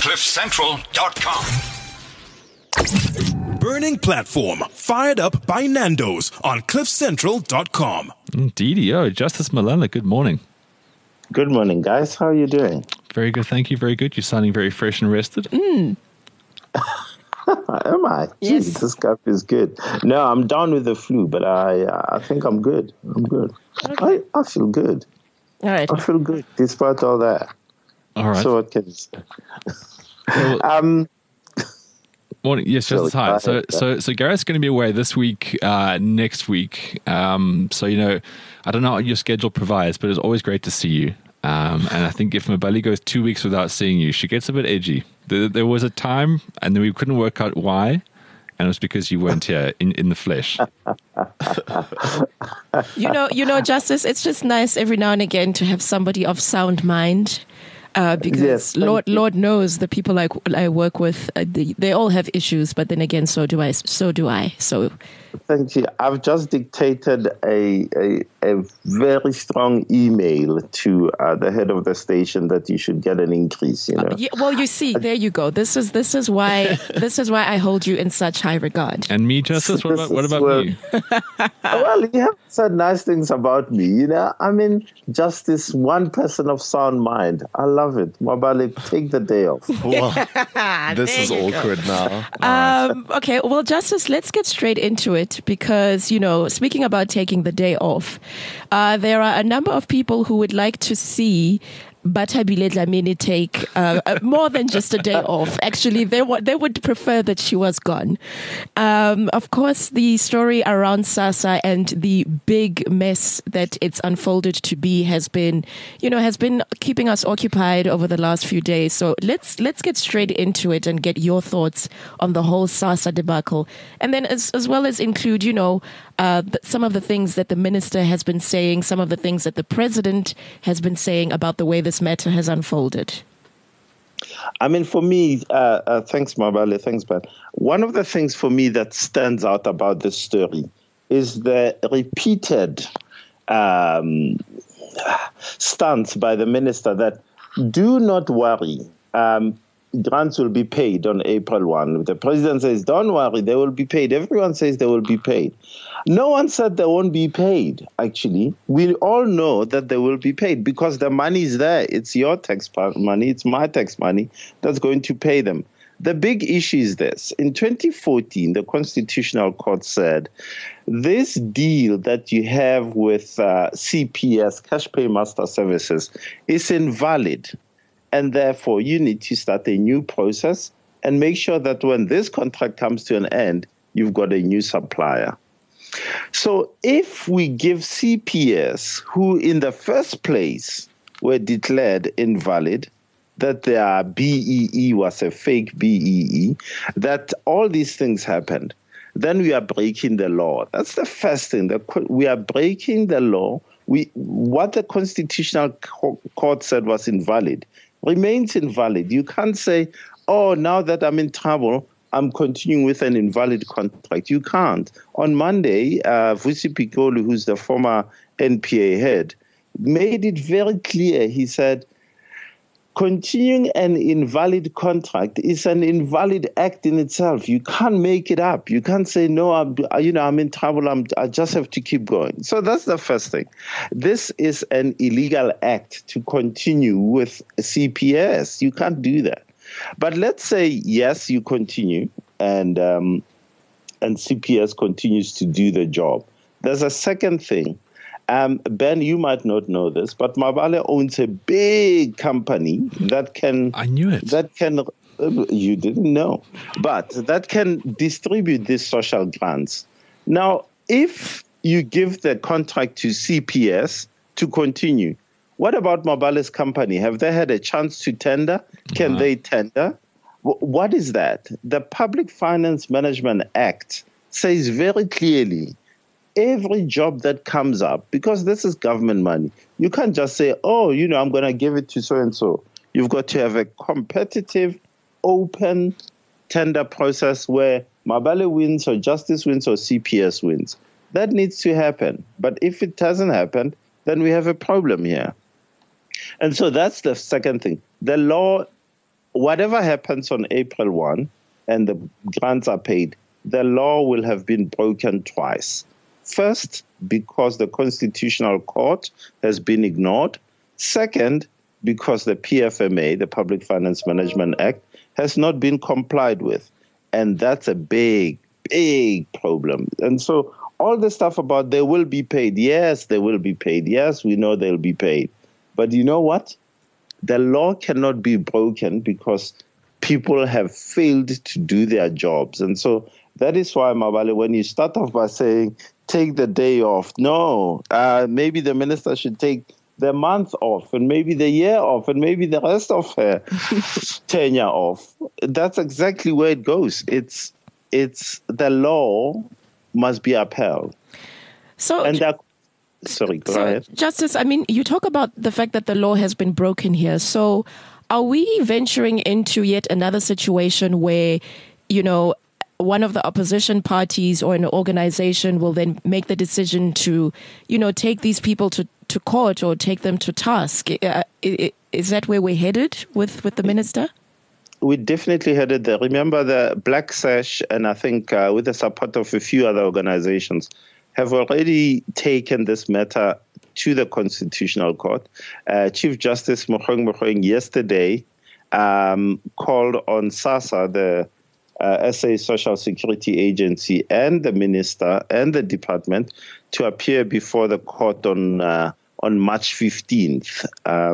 CliffCentral.com. Burning platform fired up by Nando's on CliffCentral.com. DDO, Justice Malala, good morning. Good morning, guys. How are you doing? Very good, thank you. Very good. You're sounding very fresh and rested. Am I? Yes. Jeez, this cup is good. No, I'm down with the flu, but I think I'm good. I'm good. Okay. I feel good. All right. I feel good despite all that. All right. So what can you say? Morning. Yes, Justice. Hi. So Gareth's going to be away this week, next week. So, I don't know what your schedule provides, but it's always great to see you. And I think if Mabali goes 2 weeks without seeing you, she gets a bit edgy. There was a time, and then we couldn't work out why, and it was because you weren't here in the flesh. Justice, it's just nice every now and again to have somebody of sound mind. Because Yes, Lord knows the people I work with, they all have issues, but then again, so do I. So Thank you. I've just dictated a very strong email to the head of the station that you should get an increase. well, you see, there you go. This is why I hold you in such high regard. And me, Justice, what about me? Well, you have said nice things about me. I mean, just this one person of sound mind. I love it. Mabali, take the day off. Well, this is awkward now. Okay, well, Justice, let's get straight into it because, speaking about taking the day off, there are a number of people who would like to see Bathabile Dlamini take more than just a day off. Actually, they would prefer that she was gone. Of course, the story around SASSA and the big mess that it's unfolded to be has been keeping us occupied over the last few days. So let's get straight into it and get your thoughts on the whole SASSA debacle, and then as well as include, some of the things that the minister has been saying, some of the things that the president has been saying about the way this matter has unfolded. I mean, for me, thanks, Mabali, thanks, Ben. One of the things for me that stands out about this story is the repeated stance by the minister that do not worry, grants will be paid on April 1. The president says, don't worry, they will be paid. Everyone says they will be paid. No one said they won't be paid, actually. We all know that they will be paid because the money is there. It's your tax money. It's my tax money that's going to pay them. The big issue is this. In 2014, the Constitutional Court said, this deal that you have with CPS, Cash Pay Master Services, is invalid. And therefore, you need to start a new process and make sure that when this contract comes to an end, you've got a new supplier. So if we give CPS, who in the first place were declared invalid, that their BEE was a fake BEE, that all these things happened, then we are breaking the law. That's the first thing. We are breaking the law. What the Constitutional Court said was invalid remains invalid. You can't say, oh, now that I'm in trouble, I'm continuing with an invalid contract. You can't. On Monday, Vusi Pikoli, who's the former NPA head, made it very clear. He said, continuing an invalid contract is an invalid act in itself. You can't make it up. You can't say, no, I'm in trouble. I just have to keep going. So that's the first thing. This is an illegal act to continue with CPS. You can't do that. But let's say, yes, you continue and CPS continues to do the job. There's a second thing. Ben, you might not know this, but Mabale owns a big company that can... I knew it. That can... You didn't know. But that can distribute these social grants. Now, if you give the contract to CPS to continue, what about Mabale's company? Have they had a chance to tender? Can they tender? What is that? The Public Finance Management Act says very clearly, every job that comes up, because this is government money, you can't just say, oh, I'm going to give it to so-and-so. You've got to have a competitive, open tender process where Mabale wins or Justice wins or CPS wins. That needs to happen. But if it doesn't happen, then we have a problem here. And so that's the second thing. The law whatever happens on April 1 and the grants are paid, the law will have been broken twice. First, because the Constitutional Court has been ignored. Second, because the PFMA, the Public Finance Management Act, has not been complied with. And that's a big, big problem. And so all the stuff about they will be paid. Yes, they will be paid. Yes, we know they'll be paid. But you know what? The law cannot be broken because people have failed to do their jobs. And so that is why, Mabale, when you start off by saying, take the day off, no, maybe the minister should take the month off and maybe the year off and maybe the rest of her tenure off. That's exactly where it goes. It's the law must be upheld. So, and that, sorry, go ahead. Justice, I mean, you talk about the fact that the law has been broken here. So are we venturing into yet another situation where, you know, one of the opposition parties or an organization will then make the decision to, you know, take these people to court or take them to task? Is that where we're headed with the minister? We definitely headed there. Remember, the Black Sash, and I think with the support of a few other organizations, have already taken this matter to the Constitutional Court. Chief Justice Mogoeng yesterday called on SASSA, the SA Social Security Agency, and the minister and the department to appear before the court on March 15th.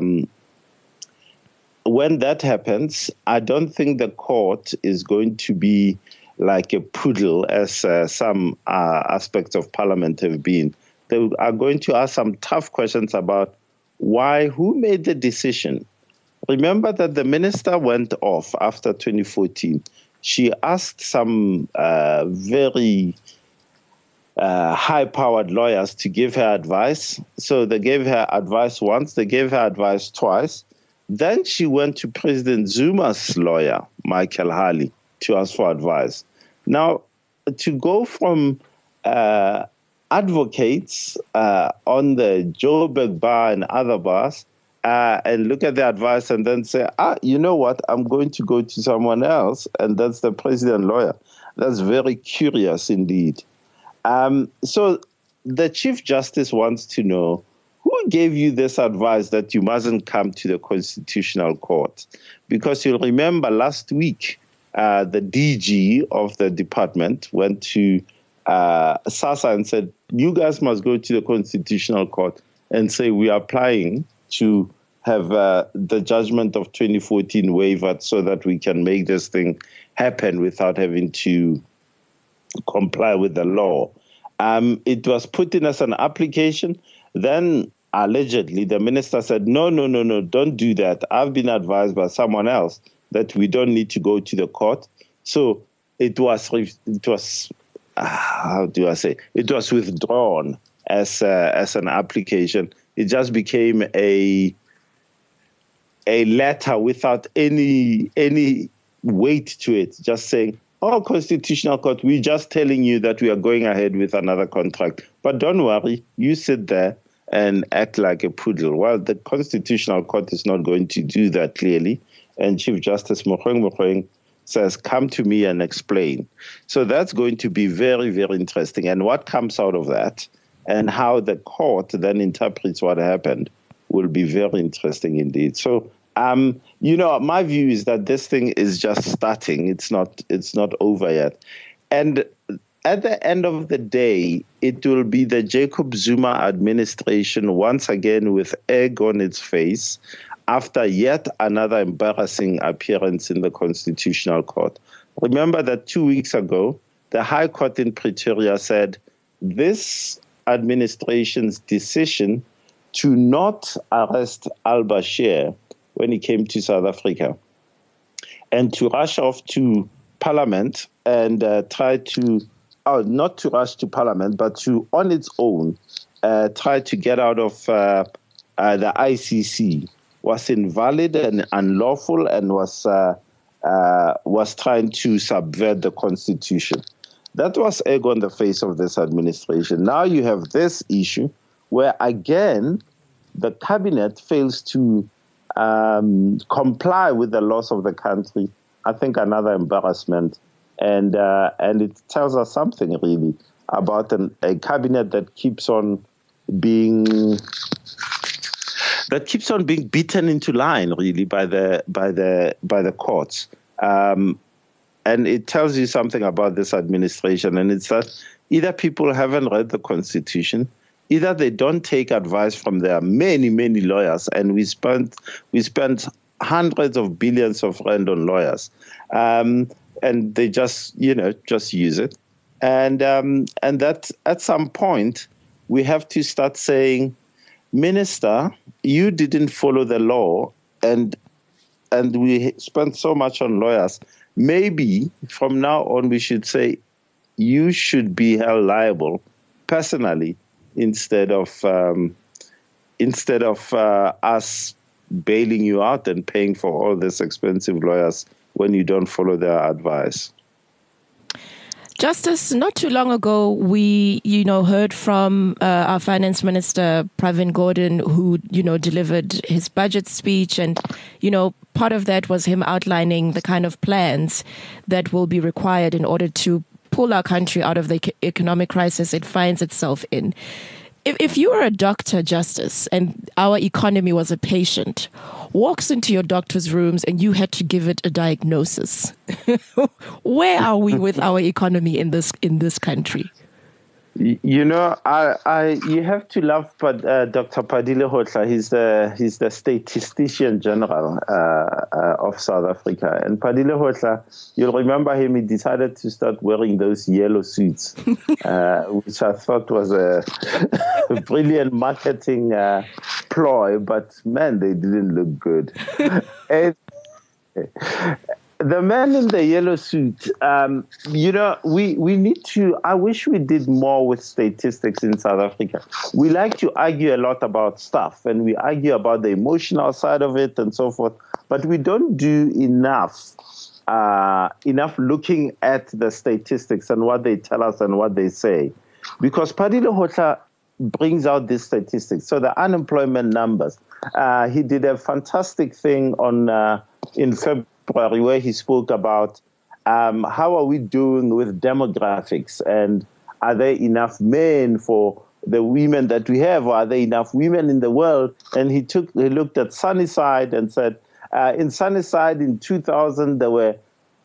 When that happens, I don't think the court is going to be like a poodle, as some aspects of parliament have been. They are going to ask some tough questions about who made the decision. Remember that the minister went off after 2014. She asked some very high-powered lawyers to give her advice. So they gave her advice once, they gave her advice twice. Then she went to President Zuma's lawyer, Michael Hali, to ask for advice. Now, to go from advocates on the Joburg bar and other bars and look at the advice and then say, you know what, I'm going to go to someone else, and that's the president lawyer. That's very curious indeed. So the Chief Justice wants to know, who gave you this advice that you mustn't come to the Constitutional Court? Because you'll remember last week, the DG of the department went to SASSA and said, you guys must go to the Constitutional Court and say we are applying to have the judgment of 2014 waived so that we can make this thing happen without having to comply with the law. It was put in as an application. Then allegedly the minister said, no, don't do that. I've been advised by someone else that we don't need to go to the court. So it was how do I say? It was withdrawn as an application. It just became a letter without any weight to it, just saying, Constitutional Court, we're just telling you that we are going ahead with another contract. But don't worry, you sit there and act like a poodle. Well, the Constitutional Court is not going to do that clearly. And Chief Justice Mogoeng says, come to me and explain. So that's going to be very, very interesting. And what comes out of that and how the court then interprets what happened will be very interesting indeed. So, my view is that this thing is just starting. It's not over yet. And at the end of the day, it will be the Jacob Zuma administration once again with egg on its face after yet another embarrassing appearance in the Constitutional Court. Remember that 2 weeks ago, the High Court in Pretoria said this administration's decision to not arrest al-Bashir when he came to South Africa and to rush off to Parliament and try to, not to rush to Parliament, but to, on its own, try to get out of the ICC was invalid and unlawful and was trying to subvert the Constitution. That was egg on the face of this administration. Now you have this issue where, again, the cabinet fails to comply with the laws of the country, I think another embarrassment. And it tells us something really about a cabinet that keeps on being beaten into line really by the courts. And it tells you something about this administration, and it's that either people haven't read the Constitution, either they don't take advice from their many, many lawyers, and we spent hundreds of billions of rand on lawyers, and they just use it, and that at some point we have to start saying, Minister, you didn't follow the law, and we spent so much on lawyers. Maybe from now on we should say you should be held liable personally instead of us bailing you out and paying for all these expensive lawyers when you don't follow their advice. Justice, not too long ago, we, heard from our finance minister, Pravin Gordhan, who, delivered his budget speech. And, part of that was him outlining the kind of plans that will be required in order to pull our country out of the economic crisis it finds itself in. If you were a doctor, Justice, and our economy was a patient, walks into your doctor's rooms and you had to give it a diagnosis, where are we with our economy in this country? You have to love Dr. Padile Hohla. He's the statistician general of South Africa. And Padile Hohla, you'll remember him, he decided to start wearing those yellow suits, which I thought was a brilliant marketing ploy, but man, they didn't look good. The man in the yellow suit, we need to, I wish we did more with statistics in South Africa. We like to argue a lot about stuff, and we argue about the emotional side of it and so forth, but we don't do enough looking at the statistics and what they tell us and what they say. Because Padile Hohla brings out these statistics. So the unemployment numbers, he did a fantastic thing in February, where he spoke about how are we doing with demographics, and are there enough men for the women that we have, or are there enough women in the world? And he looked at Sunnyside and said, in Sunnyside in 2000 there were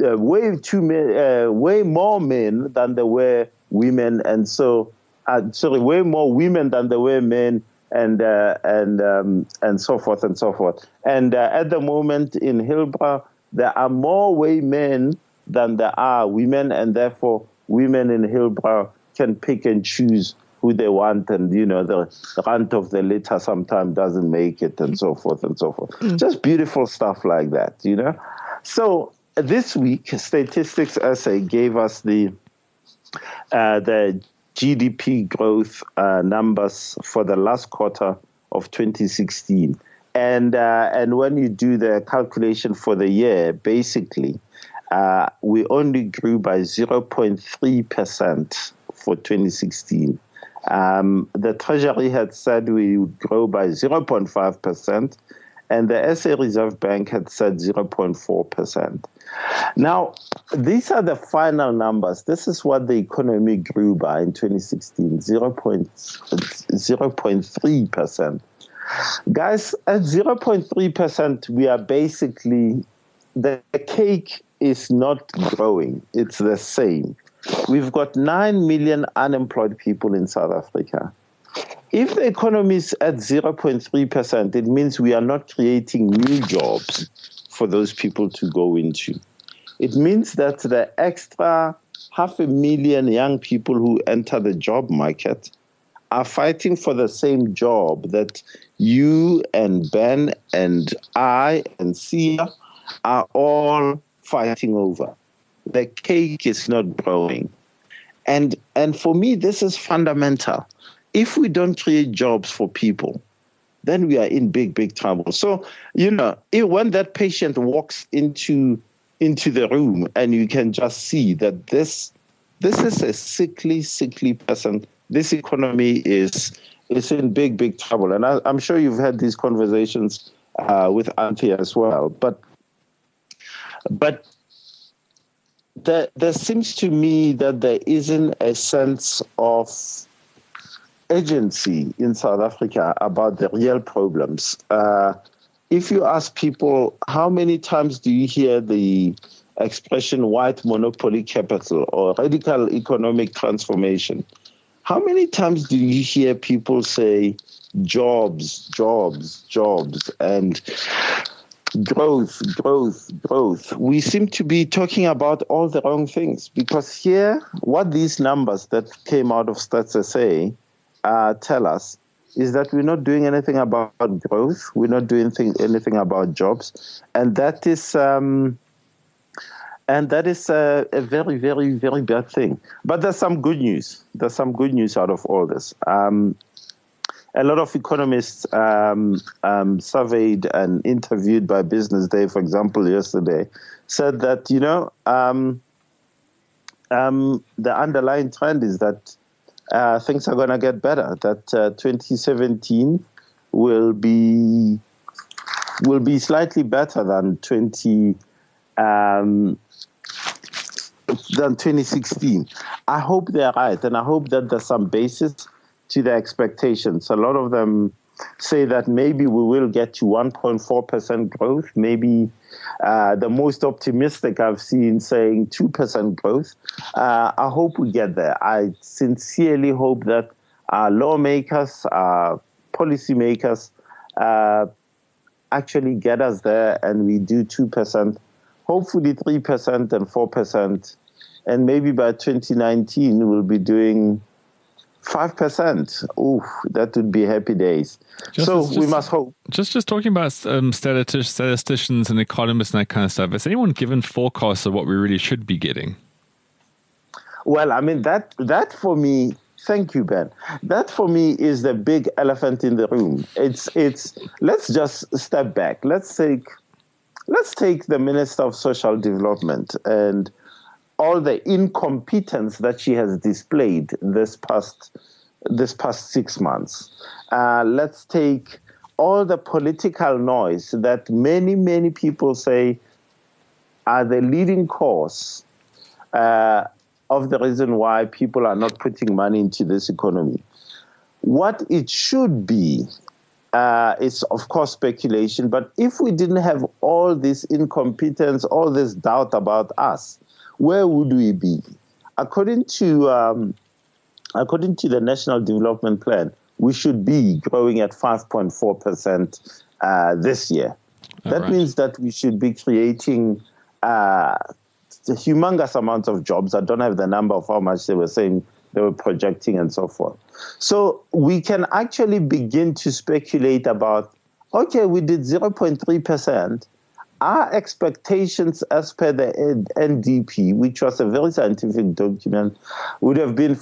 way more men than there were women, and so way more women than there were men, and so forth and so forth. And at the moment in Hillbrow, there are more men than there are women, and therefore women in Hillbrow can pick and choose who they want, and the runt of the litter sometimes doesn't make it, and so forth and so forth. Just beautiful stuff like that, So this week, Statistics SA gave us the GDP growth numbers for the last quarter of 2016. And when you do the calculation for the year, basically, we only grew by 0.3% for 2016. The Treasury had said we would grow by 0.5%, and the SA Reserve Bank had said 0.4%. Now, these are the final numbers. This is what the economy grew by in 2016, 0.3%. Guys, at 0.3%, we are basically, the cake is not growing. It's the same. We've got 9 million unemployed people in South Africa. If the economy is at 0.3%, it means we are not creating new jobs for those people to go into. It means that the extra 500,000 young people who enter the job market are fighting for the same job that you and Ben and I and Sia are all fighting over. The cake is not growing. And for me, this is fundamental. If we don't create jobs for people, then we are in big, big trouble. So, when that patient walks into the room and you can just see that this is a sickly person, this economy is in big, big trouble. And I'm sure you've had these conversations with Auntie as well. But there seems to me that there isn't a sense of agency in South Africa about the real problems. If you ask people, how many times do you hear the expression white monopoly capital or radical economic transformation? How many times do you hear people say jobs, and growth? We seem to be talking about all the wrong things, because here, what these numbers that came out of Stats SA tell us is that we're not doing anything about growth. We're not doing anything about jobs. And that is a very, very, very bad thing. But there's some good news. There's some good news out of all this. A lot of economists surveyed and interviewed by Business Day, for example, yesterday, said that, the underlying trend is that things are going to get better, that 2017 will be slightly better than 2016. I hope they're right, and I hope that there's some basis to their expectations. A lot of them say that maybe we will get to 1.4% growth, maybe the most optimistic I've seen saying 2% growth. I hope we get there. I sincerely hope that our lawmakers, our policymakers actually get us there and we do 2%, hopefully 3% and 4%. And maybe by 2019, we'll be doing 5%. Ooh, that would be happy days. We must hope. Just talking about statisticians and economists and that kind of stuff. Has anyone given forecasts of what we really should be getting? Well, I mean, that for me, thank you, Ben. That for me is the big elephant in the room. It's. Let's just step back. Let's take the Minister of Social Development and all the incompetence that she has displayed this past 6 months. Let's take all the political noise that many, many people say are the leading cause of the reason why people are not putting money into this economy. What it should be is, of course, speculation. But if we didn't have all this incompetence, all this doubt about us, where would we be? According to the National Development Plan, we should be growing at 5.4% this year. That means that we should be creating humongous amounts of jobs. I don't have the number of how much they were saying they were projecting and so forth. So we can actually begin to speculate about, okay, we did 0.3%. Our expectations as per the NDP, which was a very scientific document, would have been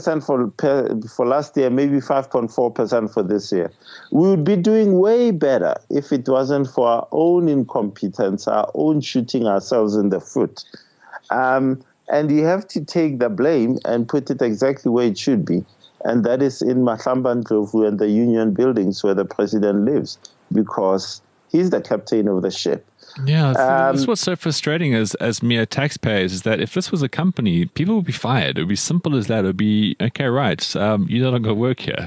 5% for last year, maybe 5.4% for this year. We would be doing way better if it wasn't for our own incompetence, our own shooting ourselves in the foot. And you have to take the blame and put it exactly where it should be. And that is in Mahlamba Ndlovu and the Union buildings where the president lives, because he's the captain of the ship. Yeah, that's what's so frustrating as mere taxpayers, is that if this was a company, people would be fired. It would be simple as that. It would be, okay, right, you don't go work here.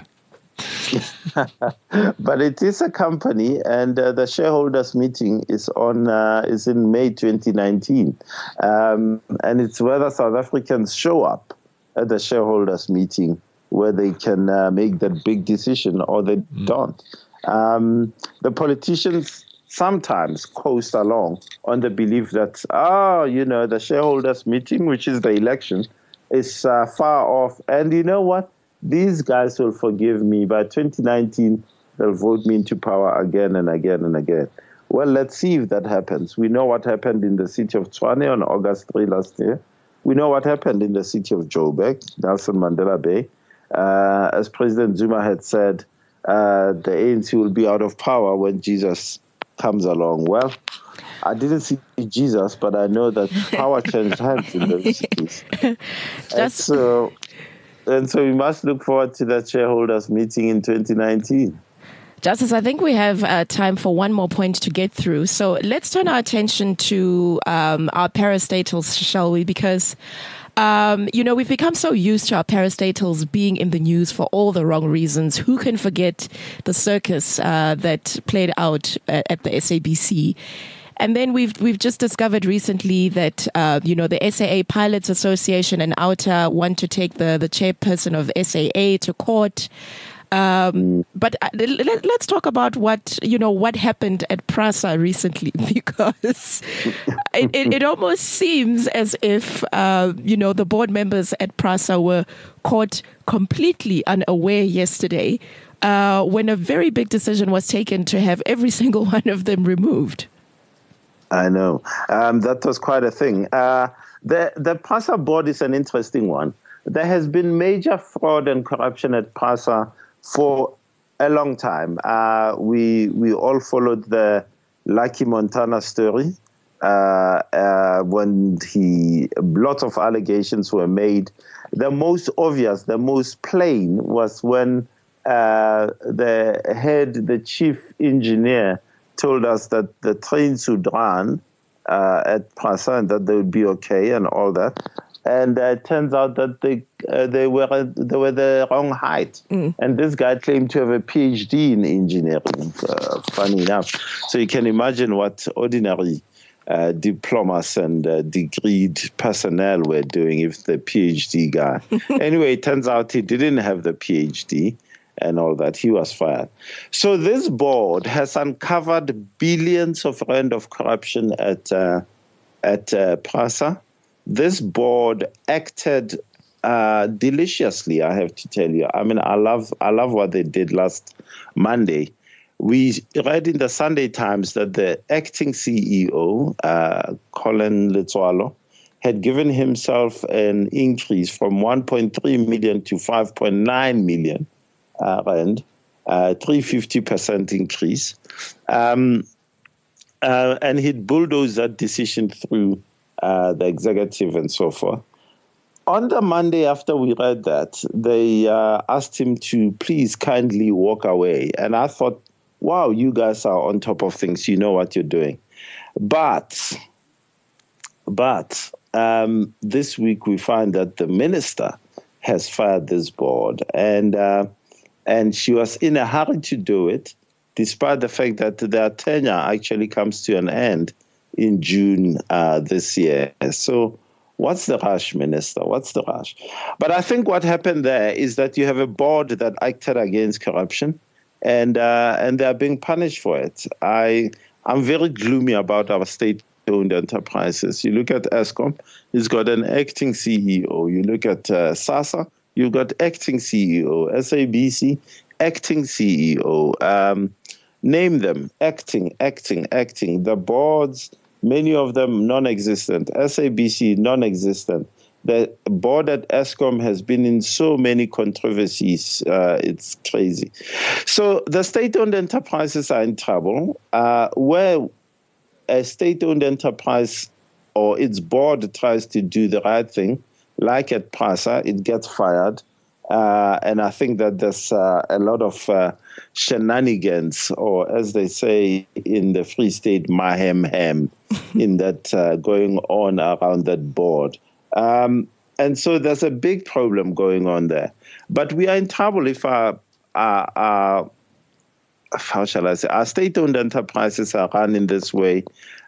But it is a company, and the shareholders meeting is in May 2019. And it's whether South Africans show up at the shareholders meeting where they can make that big decision or they don't. The politicians sometimes coast along on the belief that, the shareholders meeting, which is the election, is far off. And you know what? These guys will forgive me. By 2019, they'll vote me into power again and again and again. Well, let's see if that happens. We know what happened in the city of Tshwane on August 3 last year. We know what happened in the city of Joburg, Nelson Mandela Bay. As President Zuma had said, the ANC will be out of power when Jesus comes along. Well, I didn't see Jesus, but I know that power changed hands in those cities. And so we must look forward to that shareholders meeting in 2019. Justice, I think we have time for one more point to get through. So let's turn our attention to our parastatals, shall we? Because, we've become so used to our parastatals being in the news for all the wrong reasons. Who can forget the circus that played out at the SABC? And then we've just discovered recently that, the SAA Pilots Association and OUTA want to take the chairperson of SAA to court. But let's talk about what happened at PRASA recently, because it almost seems as if, the board members at PRASA were caught completely unaware yesterday when a very big decision was taken to have every single one of them removed. I know. That was quite a thing. The PRASA board is an interesting one. There has been major fraud and corruption at PRASA for a long time. We all followed the Lucky Montana story when lots of allegations were made. The most obvious, the most plain was when the chief engineer told us that the trains would run at PRASA and that they would be okay and all that. And it turns out that they were the wrong height. And this guy claimed to have a PhD in engineering, funny enough. So you can imagine what ordinary diplomas and degreed personnel were doing if the PhD guy. Anyway, it turns out he didn't have the PhD and all that. He was fired. So this board has uncovered billions of rand of corruption at PRASA. This board acted deliciously, I have to tell you. I mean, I love what they did last Monday. We read in the Sunday Times that the acting CEO, Colin Letswalo, had given himself an increase from 1.3 million to 5.9 million rand, 350% increase. And he'd bulldozed that decision through the executive and so forth. On the Monday after we read that, they asked him to please kindly walk away. And I thought, wow, you guys are on top of things. You know what you're doing. But this week we find that the minister has fired this board. And she was in a hurry to do it, despite the fact that their tenure actually comes to an end in June this year. So what's the rush, Minister? What's the rush? But I think what happened there is that you have a board that acted against corruption, and they are being punished for it. I'm very gloomy about our state-owned enterprises. You look at Eskom, it's got an acting CEO. You look at SASA, you've got acting CEO. SABC, acting CEO. Name them, acting. The boards, many of them non-existent. SABC, non-existent. The board at Eskom has been in so many controversies. It's crazy. So the state-owned enterprises are in trouble. Where a state-owned enterprise or its board tries to do the right thing, like at PRASA, it gets fired. And I think that there's a lot of shenanigans, or as they say in the Free State, mahem in that going on around that board. And so there's a big problem going on there. But we are in trouble if our how shall I say, our state-owned enterprises are run in this way.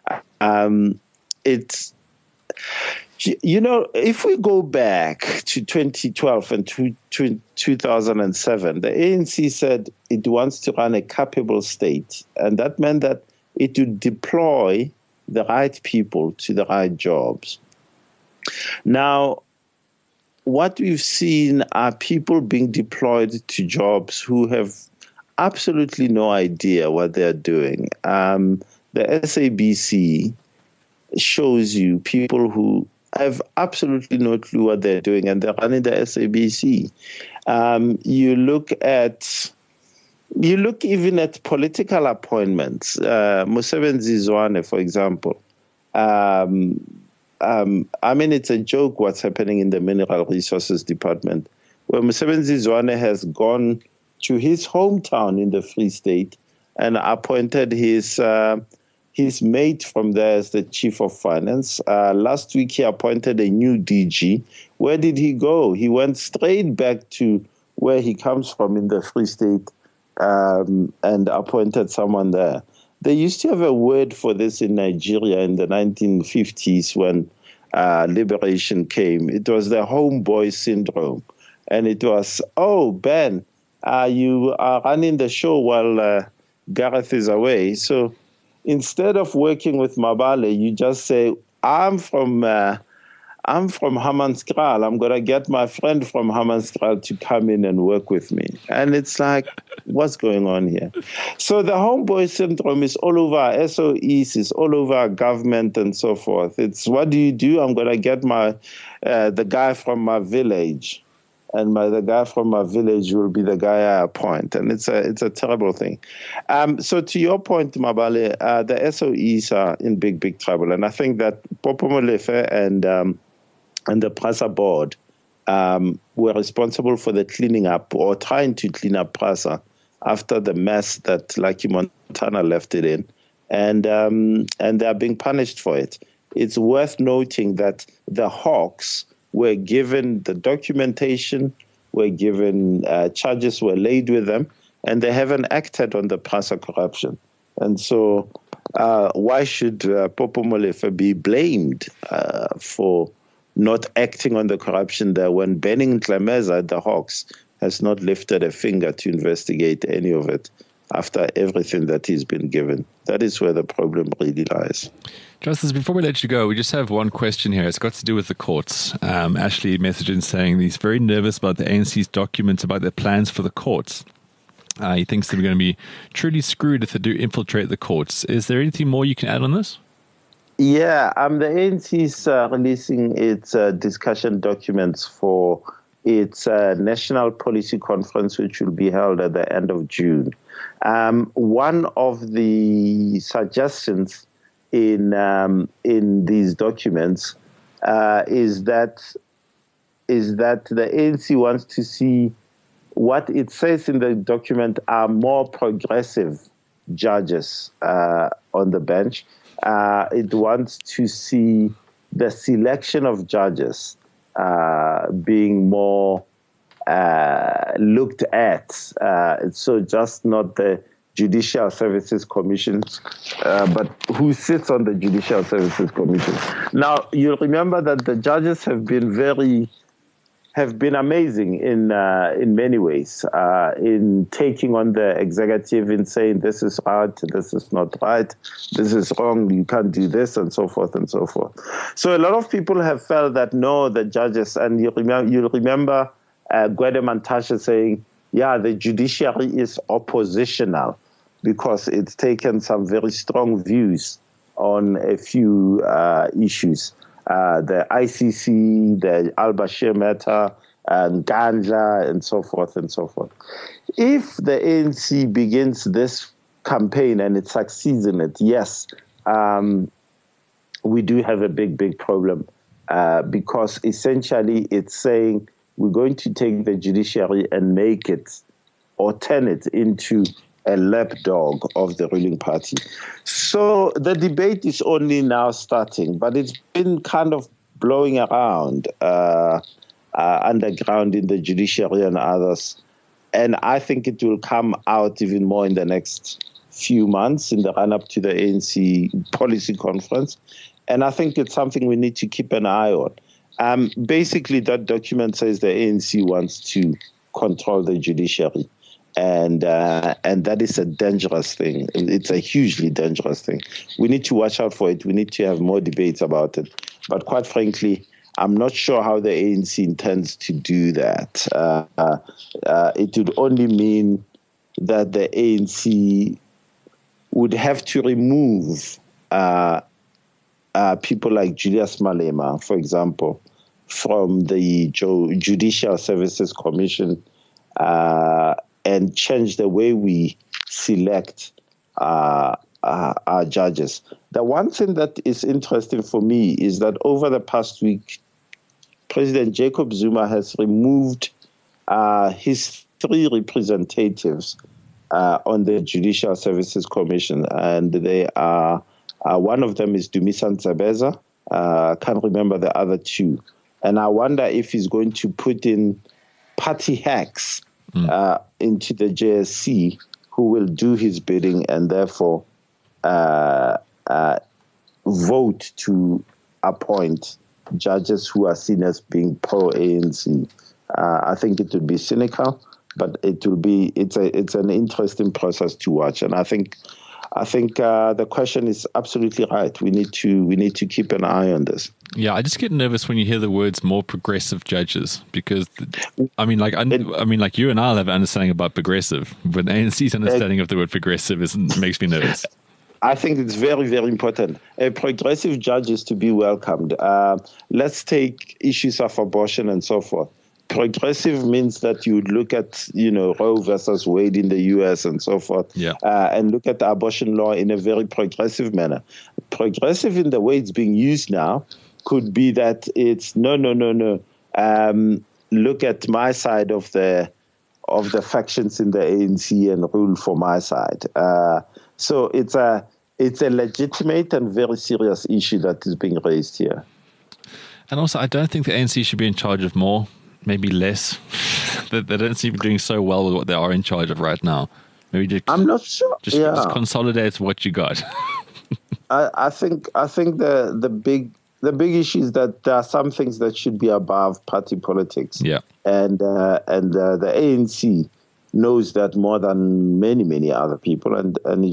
It's, you know, if we go back to 2012 and to 2007, the ANC said it wants to run a capable state. And that meant that it would deploy the right people to the right jobs. Now, what we've seen are people being deployed to jobs who have absolutely no idea what they're doing. The SABC shows you people who have absolutely no clue what they're doing, and they're running the SABC. You look even at political appointments. Mosebenzi Zwane, for example. I mean, it's a joke what's happening in the Mineral Resources Department, where Mosebenzi Zwane has gone to his hometown in the Free State and appointed his mate from there as the chief of finance. Last week, he appointed a new DG. Where did he go? He went straight back to where he comes from in the Free State and appointed someone there. They used to have a word for this in Nigeria in the 1950s when liberation came. It was the homeboy syndrome. And it was, oh, Ben, you are running the show while Gareth is away. So instead of working with Mabale, you just say, I'm from Hammanskraal. I'm going to get my friend from Hammanskraal to come in and work with me. And it's like, what's going on here? So the homeboy syndrome is all over our SOEs, is all over our government and so forth. It's, what do you do? I'm going to get the guy from my village. And the guy from my village will be the guy I appoint. And it's a terrible thing. So to your point, Mabale, the SOEs are in big, big trouble. And I think that Popo Molefe and the PRASA board were responsible for the cleaning up or trying to clean up PRASA after the mess that Lucky Montana left it in. And they are being punished for it. It's worth noting that the Hawks were given the documentation, were given charges were laid with them, and they haven't acted on the PRASA corruption. And so why should Popo Molefe be blamed for not acting on the corruption there when Benning Tlemeza at the Hawks has not lifted a finger to investigate any of it after everything that he's been given? That is where the problem really lies. Justice, before we let you go, we just have one question here. It's got to do with the courts. Ashley messaged in saying he's very nervous about the ANC's documents about their plans for the courts. He thinks they're going to be truly screwed if they do infiltrate the courts. Is there anything more you can add on this? Yeah, the ANC is releasing its discussion documents for its national policy conference, which will be held at the end of June. One of the suggestions in these documents is that the ANC wants to see what it says in the document are more progressive judges on the bench. It wants to see the selection of judges being more looked at. So just not the Judicial Services Commission, but who sits on the Judicial Services Commission. Now, you'll remember that the judges have been amazing in many ways, in taking on the executive, in saying this is right, this is not right, this is wrong, you can't do this, and so forth and so forth. So a lot of people have felt that no, the judges, and you'll remember Gwede Mantashe saying, yeah, the judiciary is oppositional because it's taken some very strong views on a few issues. The ICC, the Al-Bashir matter, and Gandla, and so forth and so forth. If the ANC begins this campaign and it succeeds in it, yes, we do have a big, big problem because essentially it's saying we're going to take the judiciary and make it or turn it into a lapdog of the ruling party. So the debate is only now starting, but it's been kind of blowing around underground in the judiciary and others. And I think it will come out even more in the next few months in the run-up to the ANC policy conference. And I think it's something we need to keep an eye on. Basically, that document says the ANC wants to control the judiciary. And that is a dangerous thing. It's a hugely dangerous thing. We need to watch out for it. We need to have more debates about it. But quite frankly, I'm not sure how the ANC intends to do that. It would only mean that the ANC would have to remove people like Julius Malema, for example, from the Judicial Services Commission and change the way we select our judges. The one thing that is interesting for me is that over the past week, President Jacob Zuma has removed his 3 representatives on the Judicial Services Commission, and they are one of them is Dumisani Ntsebeza. I can't remember the other 2. And I wonder if he's going to put in party hacks into the JSC who will do his bidding and therefore vote to appoint judges who are seen as being pro-ANC. I think it would be cynical, but it's an interesting process to watch. And I think the question is absolutely right. We need to keep an eye on this. Yeah, I just get nervous when you hear the words "more progressive judges" because, like you and I have an understanding about progressive, but ANC's understanding of the word progressive makes me nervous. I think it's very, very important. A progressive judge is to be welcomed. Let's take issues of abortion and so forth. Progressive means that you would look at, Roe versus Wade in the U.S. and so forth, and look at the abortion law in a very progressive manner. Progressive in the way it's being used now could be that it's no. Look at my side of the factions in the ANC and rule for my side. So it's a legitimate and very serious issue that is being raised here. And also, I don't think the ANC should be in charge of more. Maybe less. They don't seem to be doing so well with what they are in charge of right now. Maybe I'm not sure. Just consolidate what you got. I think the big issue is that there are some things that should be above party politics. Yeah. And the ANC knows that more than many other people, and it's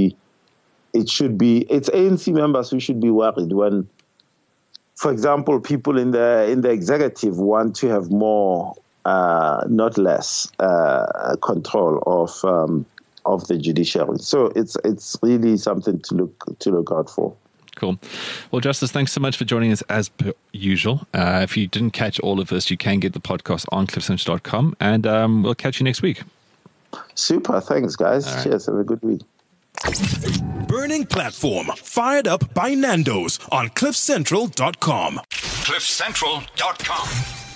ANC members who should be worried when, for example, people in the executive want to have more, not less, control of the judiciary. So it's really something to look out for. Cool. Well, Justice, thanks so much for joining us as per usual. If you didn't catch all of this, you can get the podcast on cliffcentral.com, and we'll catch you next week. Super. Thanks, guys. Right. Cheers. Have a good week. Burning Platform, fired up by Nando's on cliffcentral.com. cliffcentral.com